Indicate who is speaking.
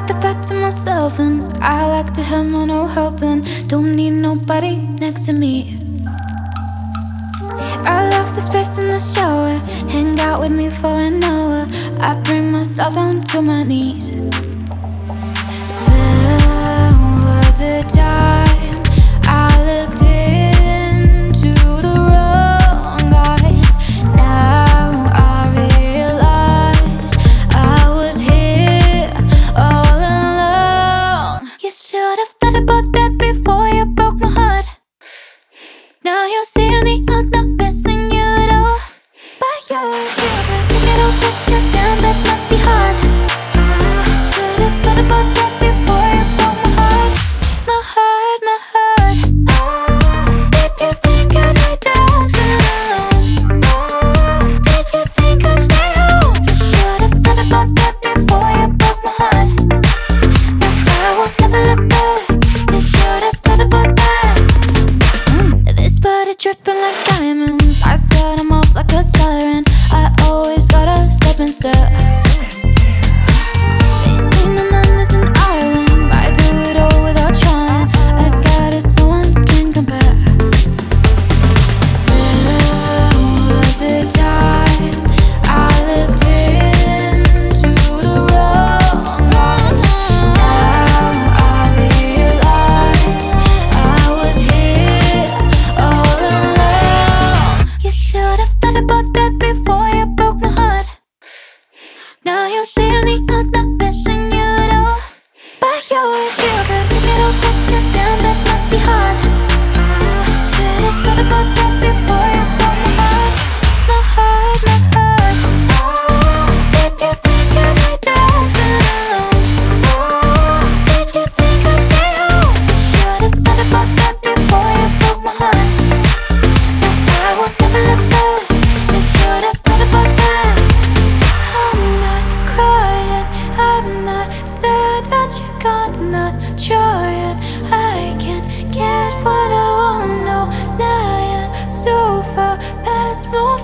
Speaker 1: like the bed to myself, and I like to have my no helping. Don't need nobody next to me. I love the space in the shower. Hang out with me for an hour. I bring myself down to my knees. There was a time I looked into the wrong eyes. Now I realize I was here all along. You should have thought about that before you broke my heart. Now you see me, I'm not missing you at all. But you're sugar, take it all back and down, that must be hard. Should have thought about that before you broke my heart. My heart, my heart. Did you think I'd be dancing alone? Did you think I'd stay home? You should have thought about that before you broke my heart. Now I won't never look back. You should have thought about that. This body dripping like diamonds. I set 'em off like a siren. I always gotta step and step. They say no man is an island, but I do it all without trying. I got it, no one can compare. There was a time I looked into the wrong eyes. Now I realize I was here all along. You should have thought about that before you broke my heart. Now you see me, I'm not missing you at all. But you're sugar, take it all back and down, that must be hard. Should have thought about that before you broke my heart. My heart, my heart. Did you think I'd be dancing alone? Did you think I'd stay home? You should have thought about that before you broke my heart. Now I won't never look back. You should have thought about that. I'm not crying, I'm not sad that you're gone, not trying. I can't get what I want, no lying. So far past, move